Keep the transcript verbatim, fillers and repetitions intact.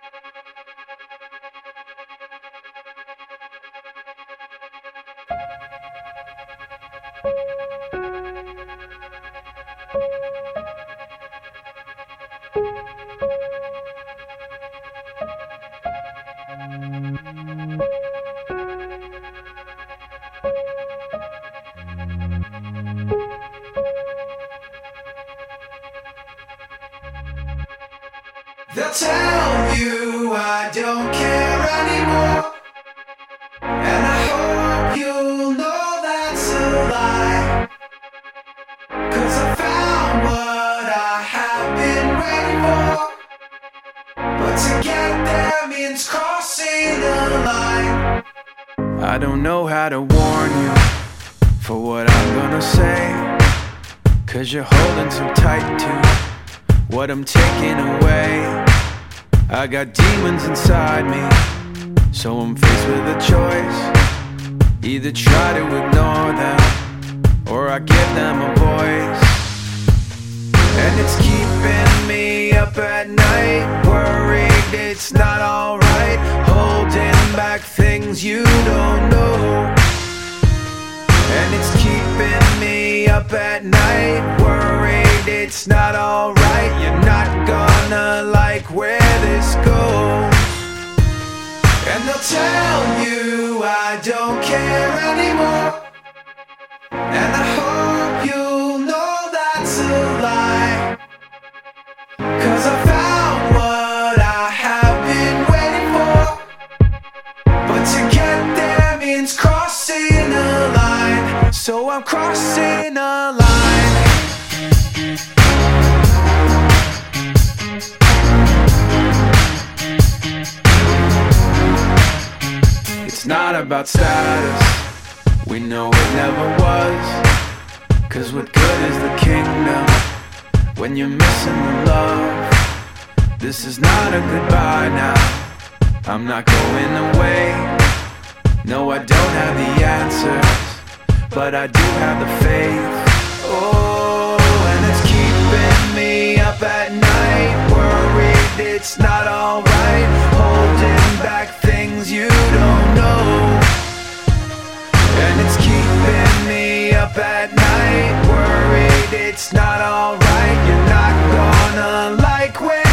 They'll tell you I don't care anymore, and I hope you'll know that's a lie. Cause I found what I have been waiting for, but to get there means crossing the line. I don't know how to warn you for what I'm gonna say, cause you're holding so tight to what I'm taking away. I got demons inside me, so I'm faced with a choice. Either try to ignore them, or I give them a voice. And it's keeping me up at night, worried it's not alright, holding back things you don't know. And it's keeping me up at night, worried it's not alright. You're not gonna like where this goes. And they'll tell you I don't care anymore, and I hope you'll know that's a lie. Cause I found what I have been waiting for, but to get there means crossing a line. So I'm crossing a line. It's not about status, we know it never was. Cause what good is the kingdom when you're missing the love? This is not a goodbye now, I'm not going away. No, I don't have the answers, but I do have the faith. Oh, and it's keeping me up at night, worried it's not alright, holding back things you don't know. And it's keeping me up at night, worried it's not alright. You're not gonna like where